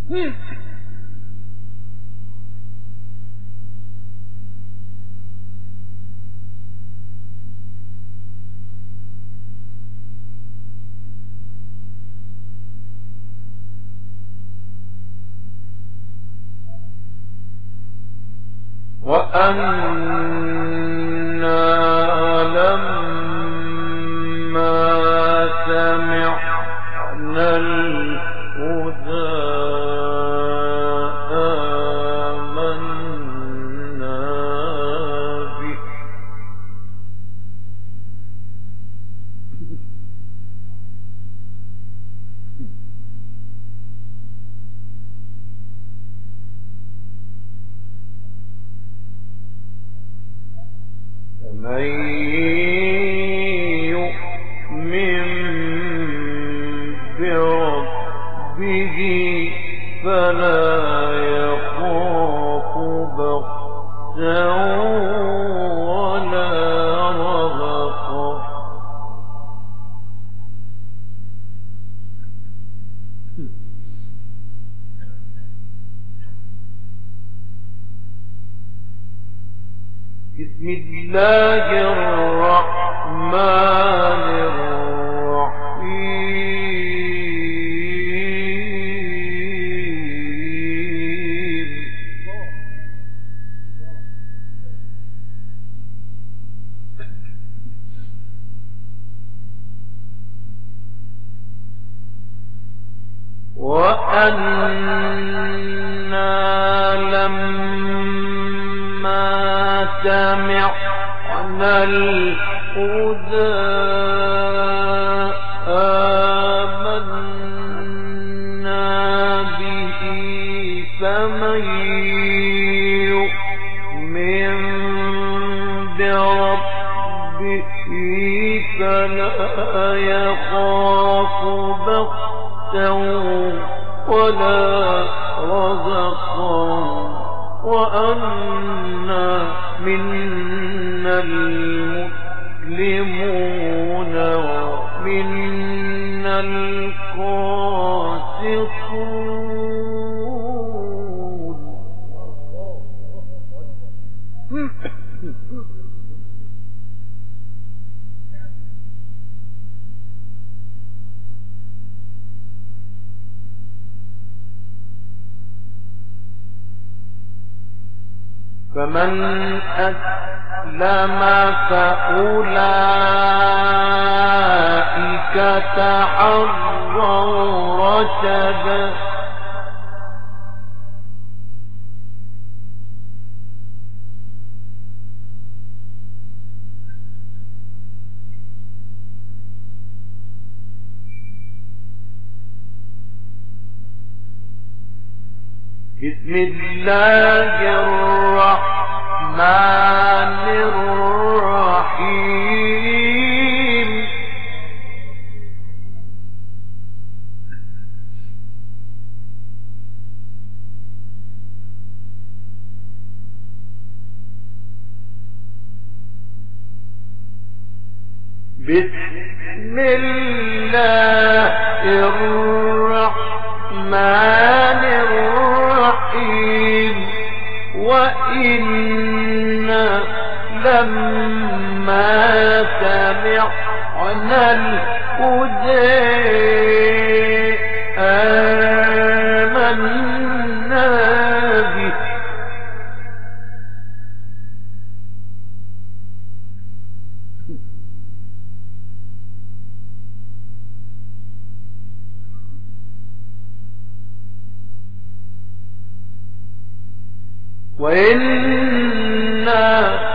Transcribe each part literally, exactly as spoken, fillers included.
وأنا لما سمعنا الهدى آمنا به. فمن يؤمن بربه فلا يخاف بخسا ولا رهقا. بسم الله الرحمن الرحيم. وأنا لما سمعنا الهدى آمنا به. فمن يؤمن بربه فلا يخاف بخسا ولا رهقا. وأنا منا المسلمون ومنا القاسطون. فمن أسلم فأولئك تحروا رشدا. بسم الله الرحمن الرحيم. بسم الله الرحمن الرحيم. وإنا لما سمعنا الهدى آمنا به. وإنا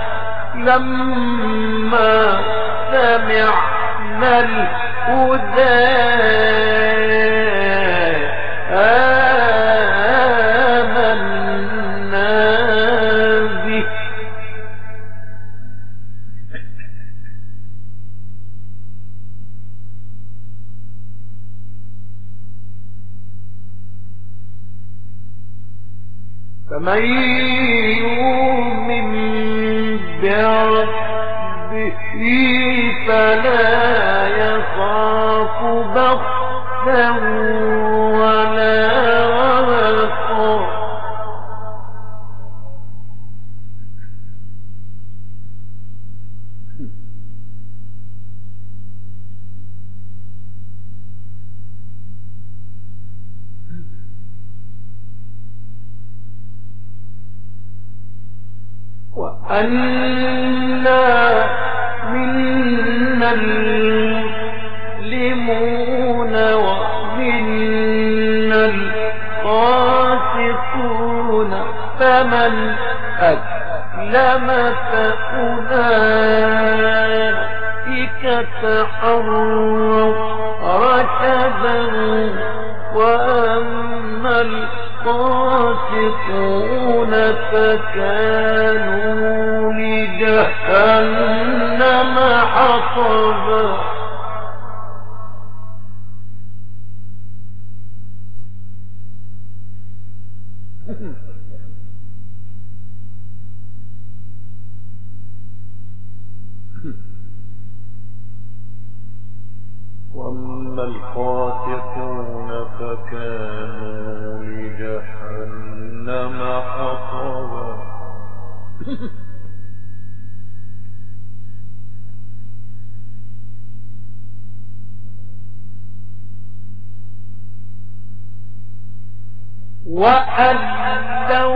لما سمعنا الهدى آمنا به. فمن يؤمن بربه فلا يخاف بخسا ولا رهقا. وأنا منا المسلمون ومنا القاسطون فمن أسلم فأولئك تحروا رشدا وأما القاسطون فكانوا لجهنم حطبا وأما القاسطون فكانوا لجهنم حطبا وأن لو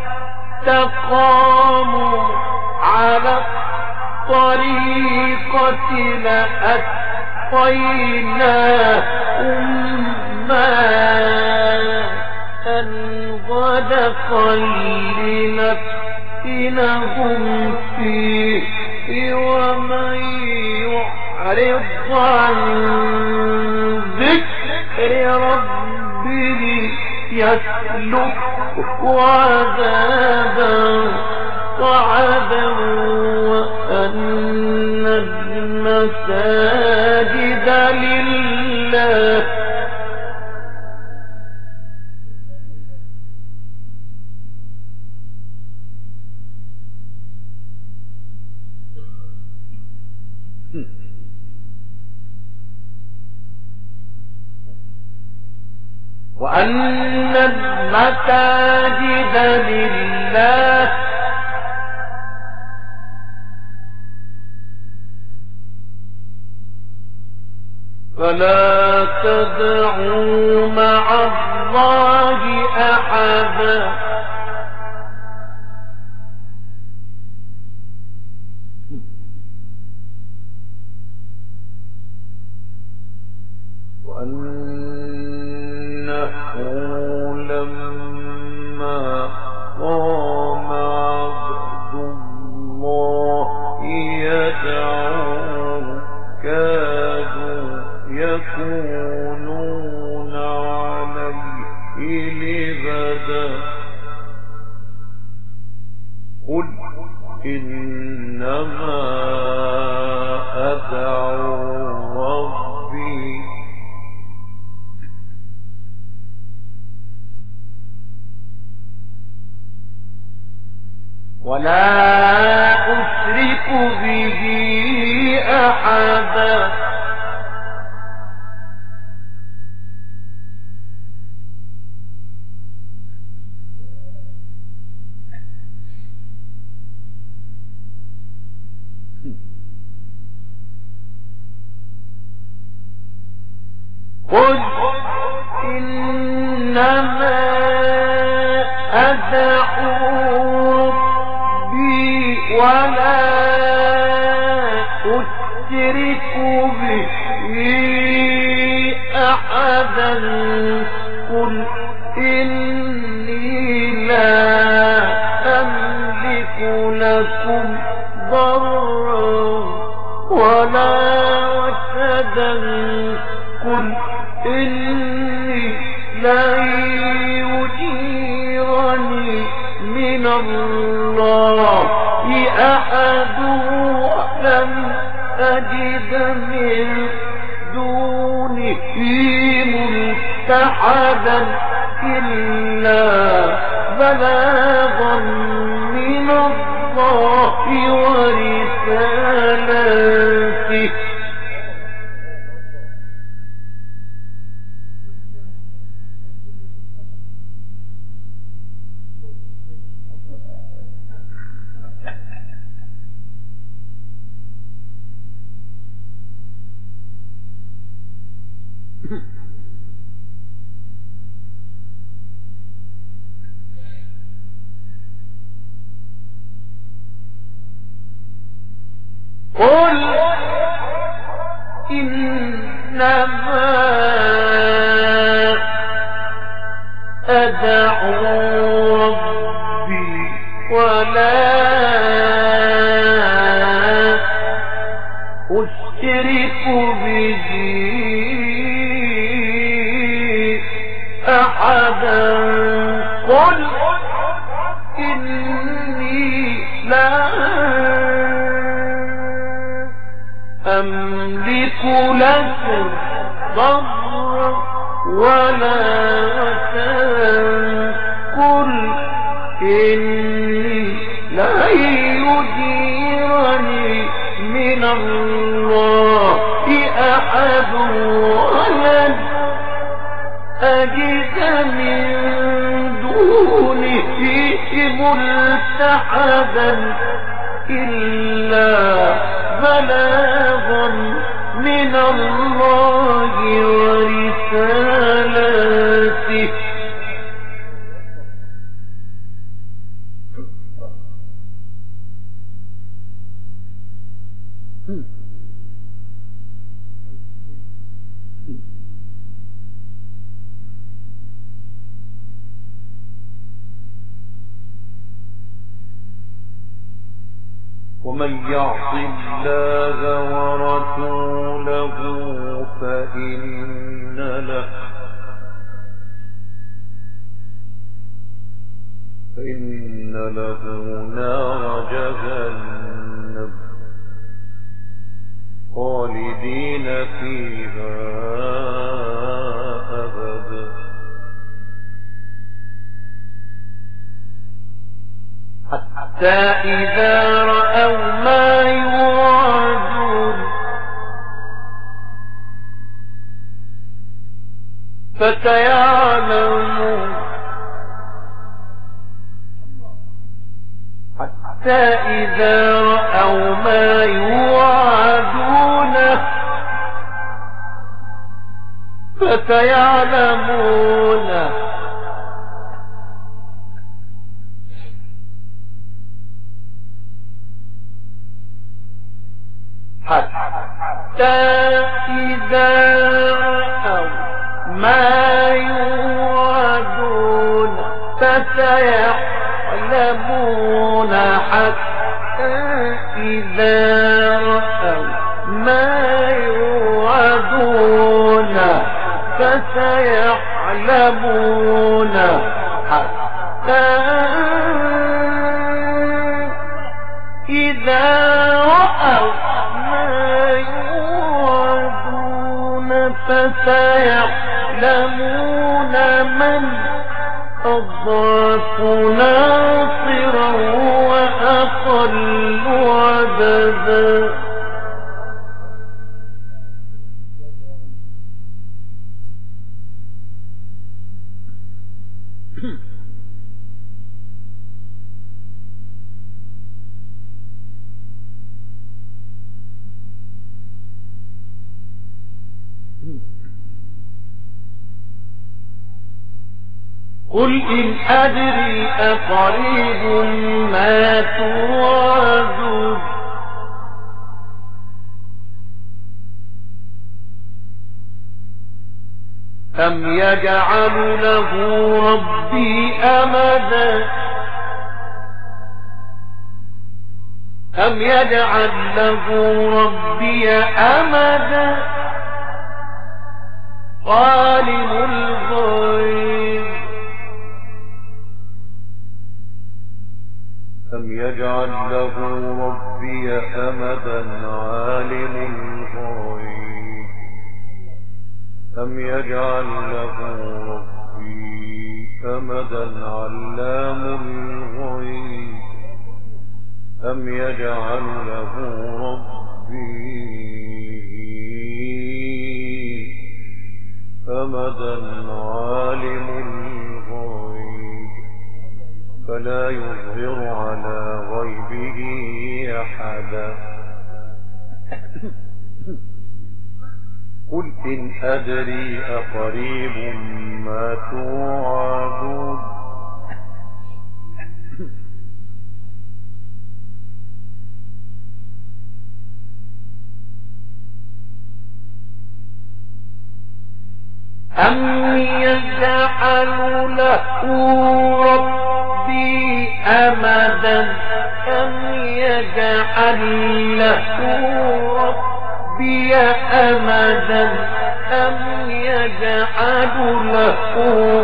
استقاموا على الطريقة لأسقيناهم ماء غدقا لنفتنهم فيه ومن يعرض عن ذكر ربه يسلكه عذابا صعدا وأن المساجد لله وأن المساجد لله فلا تدعوا مع الله أحدا وأنه لما قام عبد الله يدعوه كادوا يكونون عليه لبدا قل إنما أدعو ربي ولا أشرك به أحدا قل إنما أدعو ربي ولا أشرك به أحدا قل إني لا أملك لكم ضرا ولا رشدا قل إني لن يجيرني من الله أحد ولم أجد من دونه ملتحدا إلا بلاغا من الله ورسالاته قل إنما أدعو ربي ولا أشرك به أحدا قل إني لا أملك لك ضرا ولا رشدا قل إني لا يجيرني من الله أحد ولن أجد من دونه ملتحدا إلا بلاغا من الله ورسالاته ومن يعص الله ورسوله فإن له فإن له نار جهنم خالدين فيها أبدا حتى إذا رأوا ما يوعدون فسيعلمون حتى إذا رأوا ما يوعدون فسيعلمون حتى إذا رأوا ما يوعدون فسيعلمون حتى إذا رأوا ما يوعدون فسيعلمون حتى إذا رأوا فسيعلمون من أضعف ناصرا وأقل عددا قل إن أدري أقريب ما توعدون أم يجعل له ربي أمدا أم يجعل له ربي أمدا عالم الغيب أم يجعل له ربي أمدا عالم الغيب أم يجعل له ربي أمدا علام الغيب أم يجعل له ربي أمدا عالم الغيب فلا يظهر على غيبه أحدا قل إن أدري أقريب ما توعدون أم يجعل له ربي أمدا أم يجعل له ربي أمدا أم يجعل له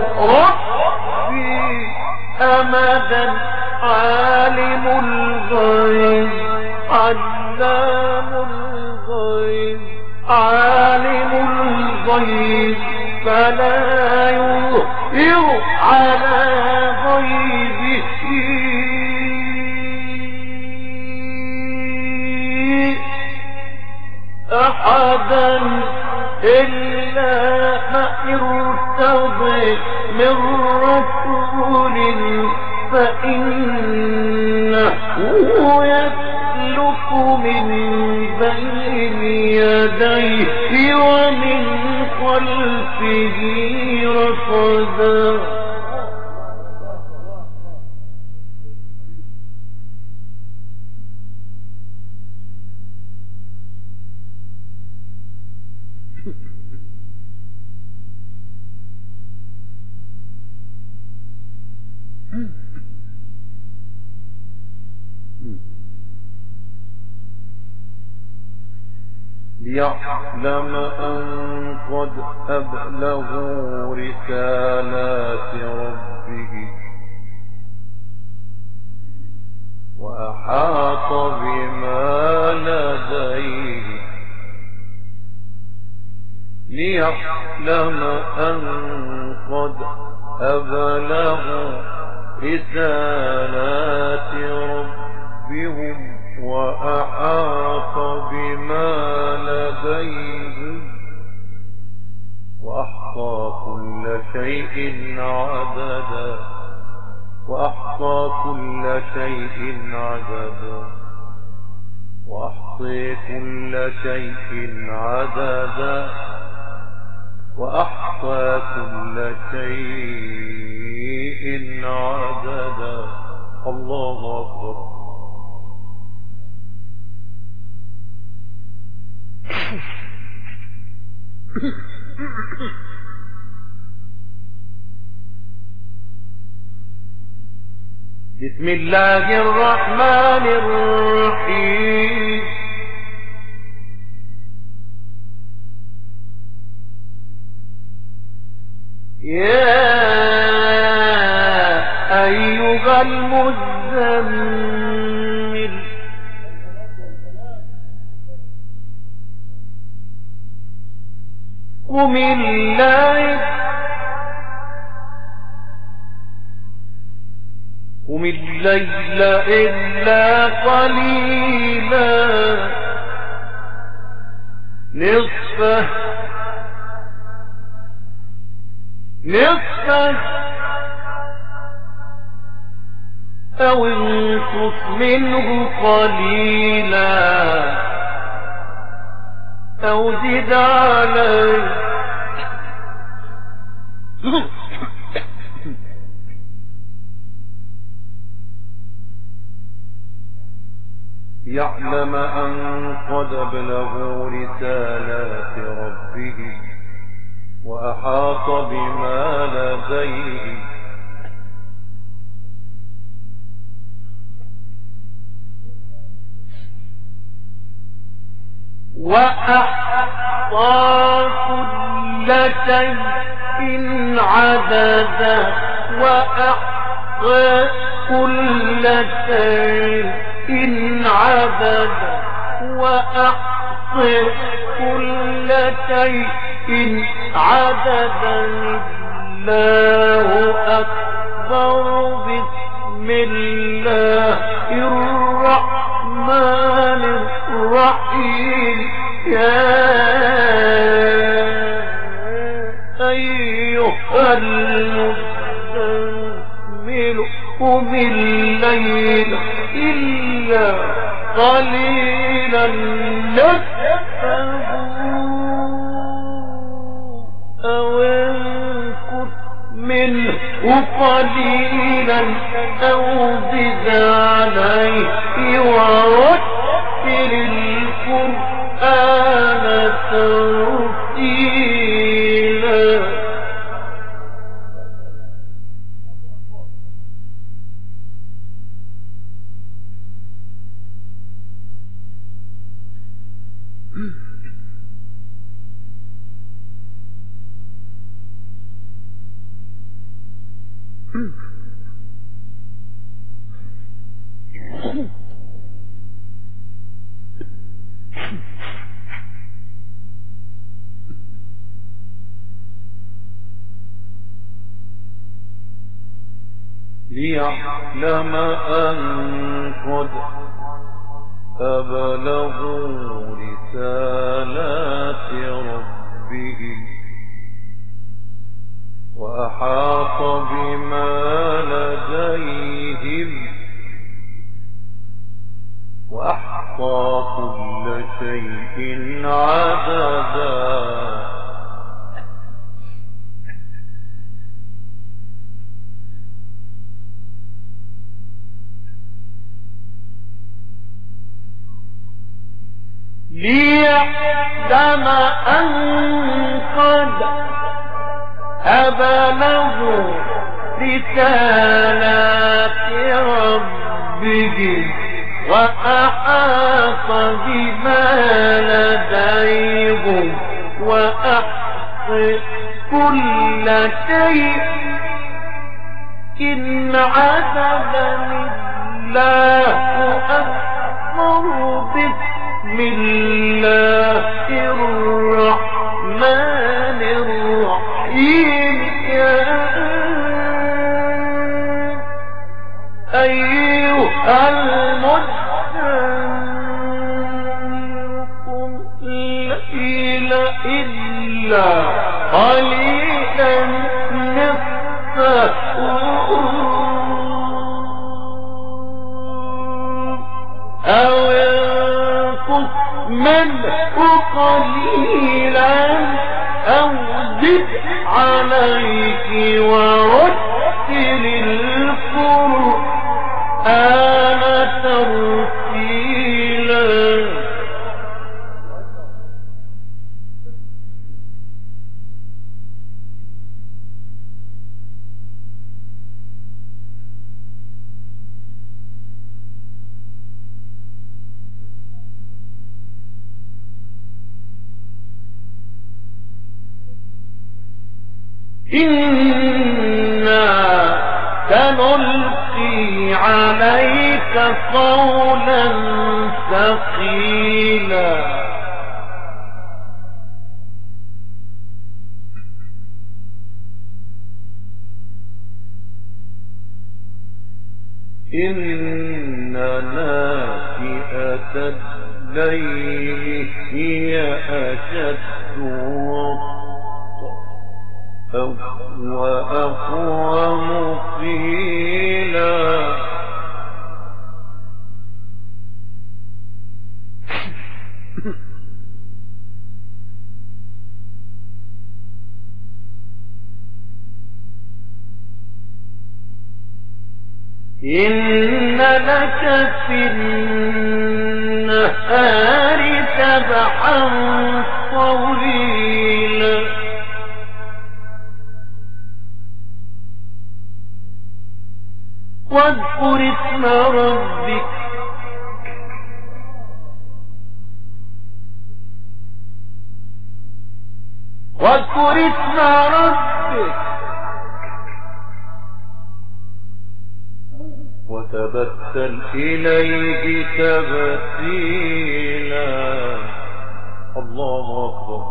ربي أمدا عالم الغيب علام الغيب عالم الغيب فلا يظهر على غيبه أحدا إلا ما ارتضي من رسول فإنه يسلك من بين يديه ومن خلفه رصدا ليعلم أن قد أبلغوا رسالات ربه وأحاط بما لديه ليعلم أن قد أبلغوا رسالات ربهم وأحاط بما لديهم وأحصى كل شيء عددا وأحصى كل شيء عددا وأحصي كل شيء عددا وأحصى كل شيء عددا الله أكبر بسم الله الرحمن الرحيم يا أيها المزمل قم الليل قم الليل إلا قليلا نصفه نصفه أو انقص منه قليلا أو زد عليه يعلم أن قد أبلغوا رسالات ربه وأحاط بما لديه وأحصى كل شيء عددا وأحصى كل شيء عددا وأحصى كل شيء عددا الله أكبر بسم الله الرحمن الرحيم يا أيها المزمل قم الليل إلا قليلا نصفه أو انقص منه قليلا أو زد عليه ورتل القرآن ترتيلا ليعلم أن قد أبلغوا رسالات ربهم وأحاط بما لديهم وأحصى كل شيء عددا. ليعلم أن قد أبلغوا رسالات ربهم وأحاط بما لديهم وأحصى كل شيء إن عددا. الله أكبر. بسم الله الرحمن الرحيم. يا أيها المدثر قم الليل إلا قليلا نصفه أو منه قليلا أو زد عليك ورتل القرآن ترتيلا. إنا سنلقي عليك قولا ثقيلا. إن ناشئة الليل هي أشد وأقوم قيلا. إن لك في النهار سبحا طويلا. واذكر اسم ربك واذكر اسم ربك وتبتل إليه تبتيلا. الله أكبر.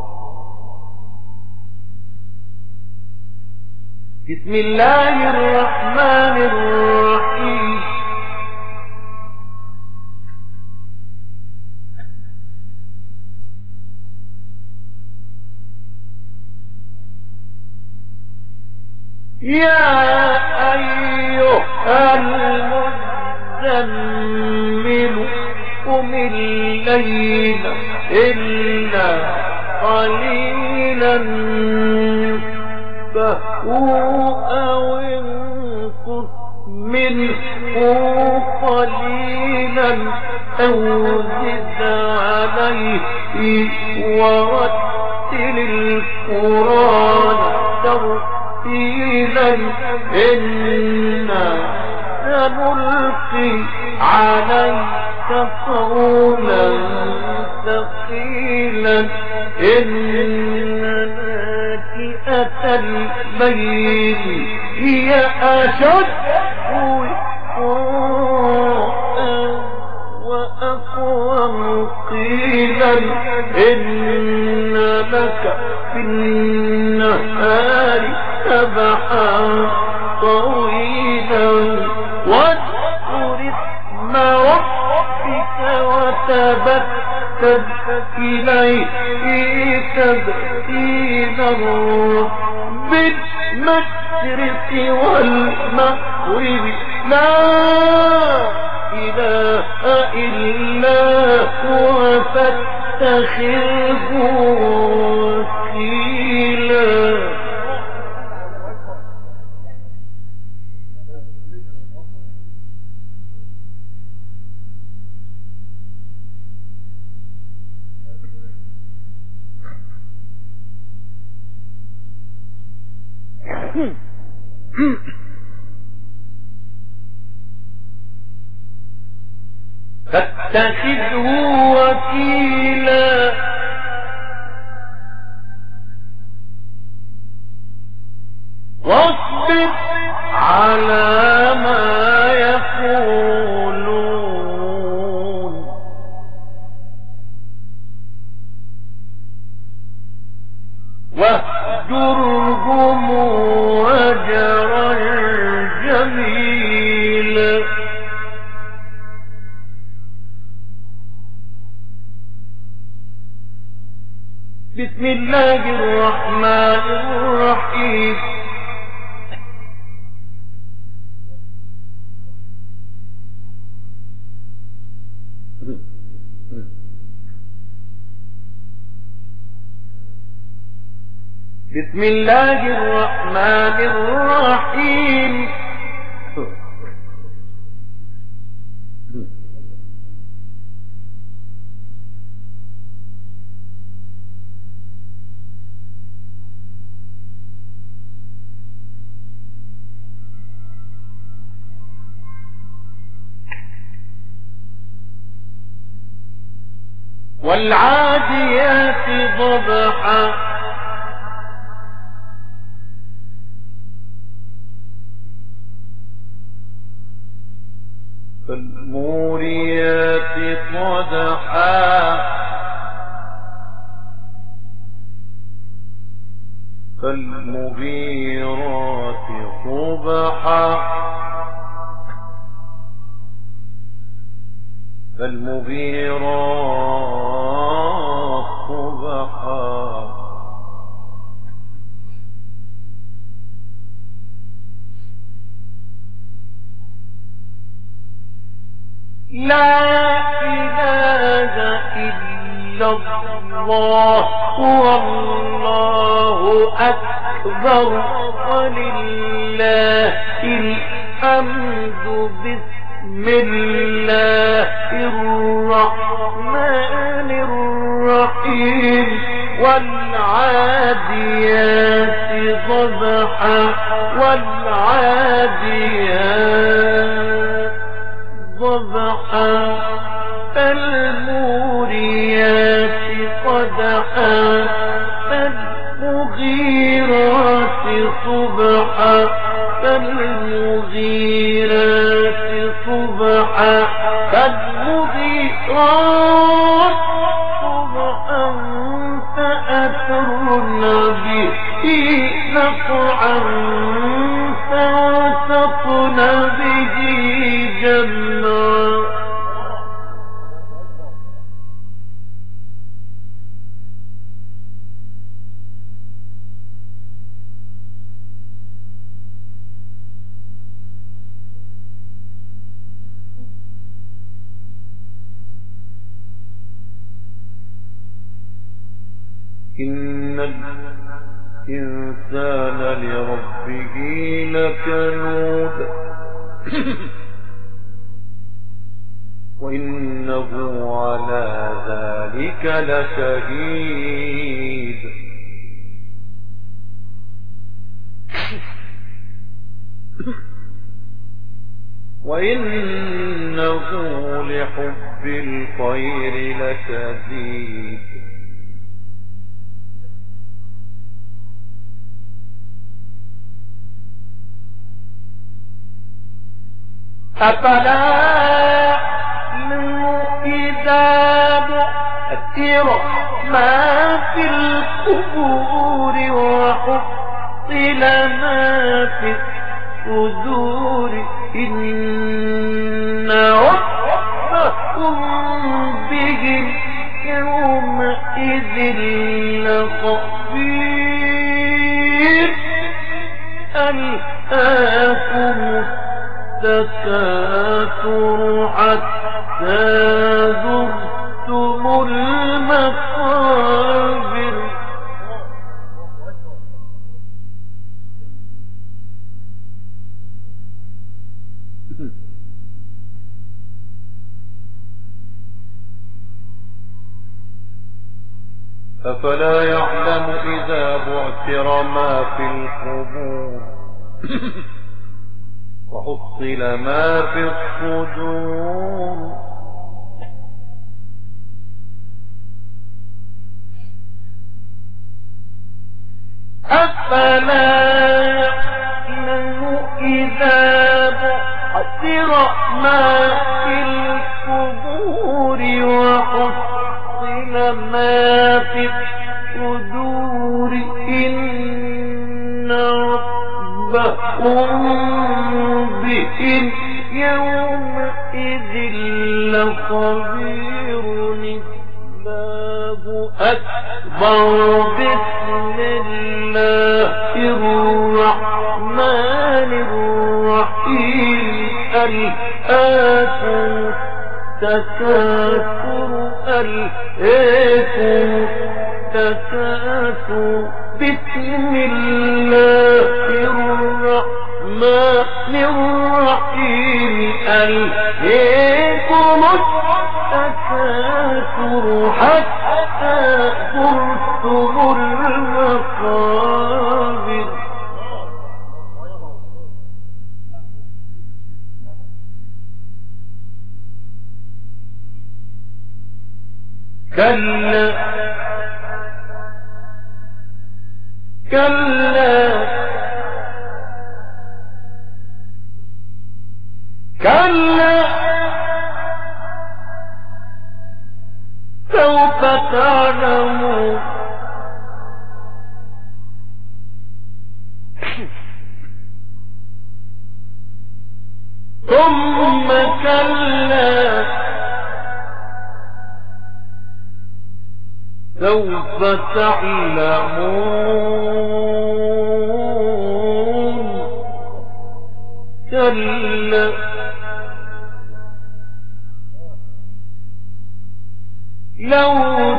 بسم الله الرحمن الرحيم. يا أيها المزمل قم الليل إلا قليلا أو انقص منه قليلا أو زد عليه ورتل القرآن ترتيلا. إنا سنلقي عليك قولا ثقيلا. إن ناشئة الليل هي أشد وأقوم قيلا. إن لك في النهار سبحا طويلا. إليه تبتينا بالمشرق والمغرب لا إله إلا هو فاتخذه وكيلا. فاتخذه وكيلا واصبر على ما يقولون واهجرهم هجرا جميلا. بسم الله الرحمن الرحيم. بسم الله الرحمن الرحيم. والعاديات ضبحا فالموريات قدحا فالمغيرات صبحا فالمغيرات صبحا لا إله إلا الله والله أكبر ولله الحمد. بسم الله الرحمن الرحيم. والعاديات ضبحا والعاديات ضبحا فالموريات قدحا فالمغيرات صبحا فالمغيرات صبحا فالمغيرات صبحا فأثرن به نقعا فوسطن به جمعا. إن الإنسان لربه لكنود وإنه على ذلك لشهيد. وإنه لحب الخير لشديد. أفلا إذا بؤثر ما في القبور وحصل ما في الصدور إن ربكم بهم يوم لخبير ألهاكم التكاثر حتى زرتم المقابر أفلا يعلم إذا بعثر ما في القبور وحصل ما في الصدور أفلا يعلم إذا بعثر ما في القبور وحصل ما في الصدور إن ربهم بهم يومئذ لخبير الله أكبر بسم الله الرحمن الرحيم ألهاكم التكاثر ألهاكم التكاثر بسم الله الرحمن الرحيم ألهاكم التكاثر حتى زرتم المقابر كلا كلا كلا سوف تعلمون ثم كلا سوف تعلمون كلا لو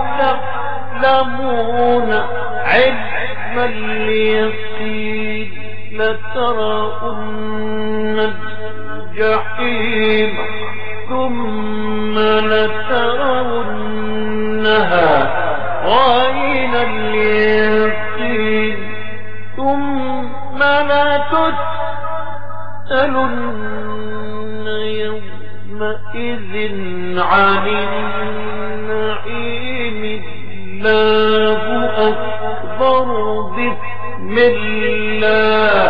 تعلمون علم اليقين لترون الجحيم ثم لترونها عين اليقين ثم لتسألن يومئذ عن النعيم الله أكبر بسم الله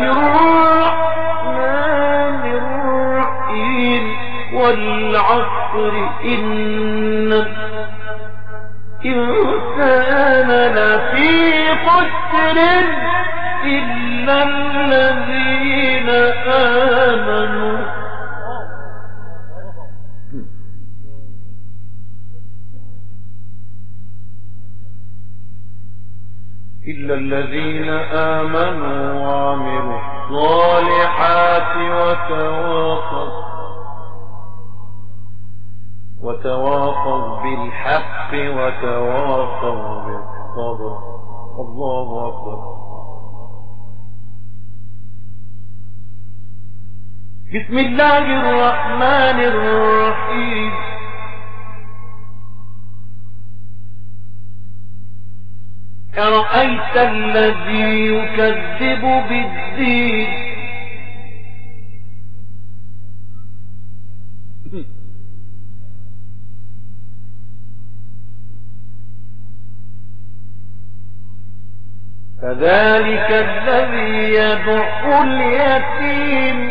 الرحمن الرحيم والعصر إن الإنسان لفي خسر إلا الذين آمنوا إلا الذين آمنوا وعملوا الصالحات وتواصوا وتواصوا بالحق وتواصوا بالصبر. الله أكبر. بسم الله الرحمن الرحيم أرأيت الذي يكذب بالدين فذلك الذي يدع اليتيم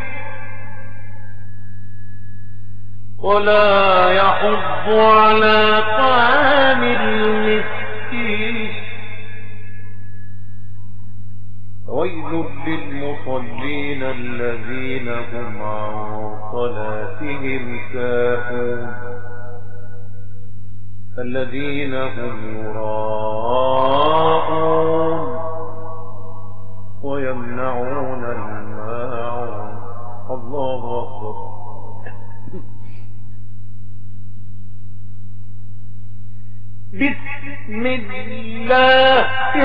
ولا يحض على طعام المسكين ويل للمصلين الذين هم عن صلاتهم ساهون الذين هم يراءون ويمنعون الماعون. الله أكبر. بسم الله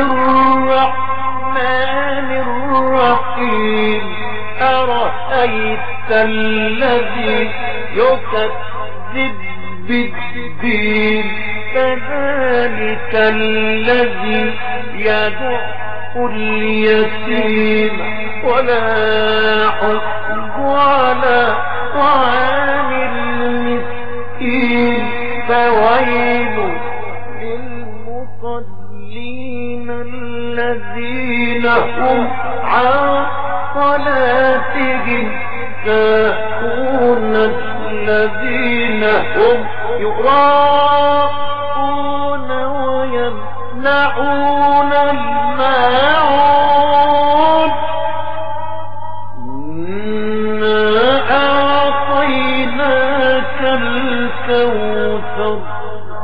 الرحمن الرحيم. أرأيت الذي يكذب بالدين فذلك الذي يدع اليتيم ولا يحض على طعام المسكين فويل للمصلين الذين هم عن صلاتهم ساهون الذين هم يراءون ويمنعون الماعون. إنا أعطيناك الكوثر.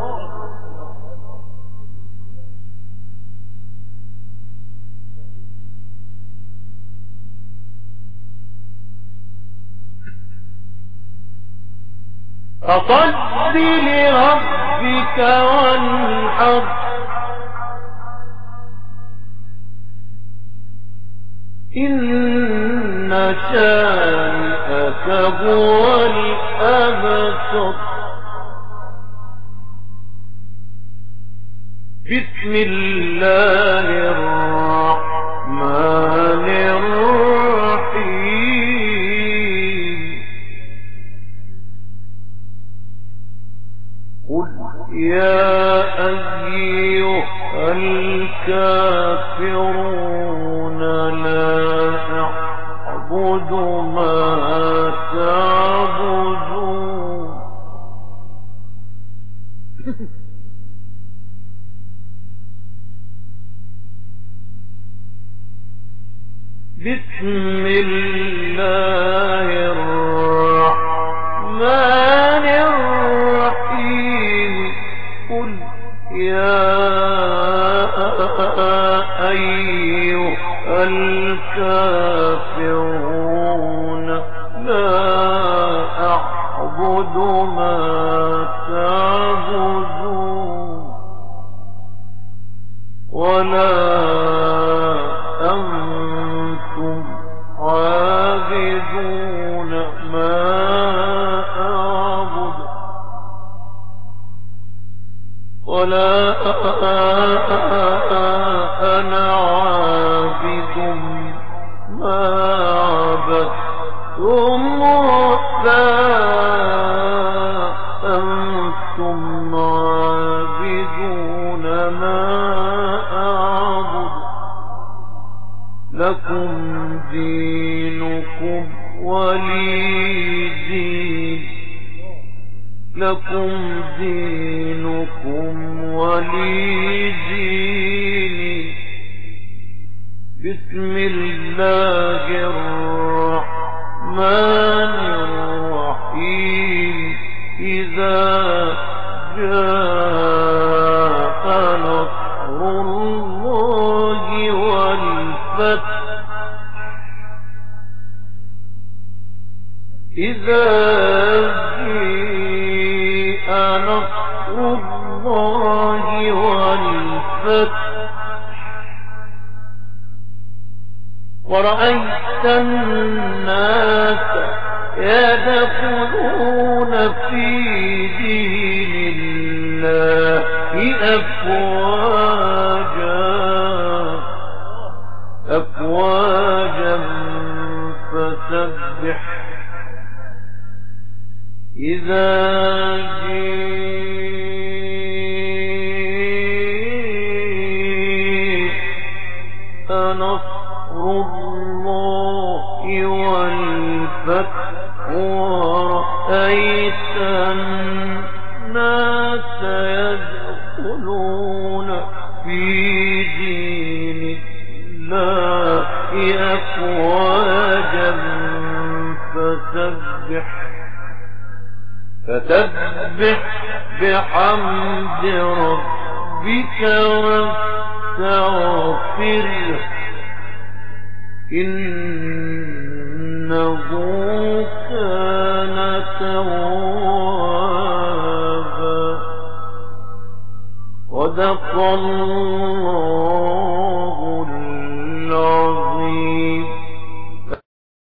فصل لربك وانحر. إن شانئك هو الأبتر. بسم الله الرحمن الرحيم. قل يا أيها الكافرون لا أعبد ما تعبدون. بسم الله الرحمن الرحيم. قل يا أيها الكافرون لا أعبد ما تعبدون ولا أنتم عابدون ما أعبد ولا أنا عابد ما عبدتم ولا أنتم عابدون ما أعبد. لكم دينكم ولي دين. لكم دينكم ولي دين. بسم الله الرحمن الرحيم. إذا جاء نصر الله والفتح. إذا جاء نصر الله والفتح ورأيت الناس يدخلون في دين الله أفواجا أفواجا فسبح إذا جاء نصر الله والفتح ورأيت الناس يدخلون في دين الله أفواجا فسبح فسبح بحمد ربك واستغفره إنه كان توابا. صدق الله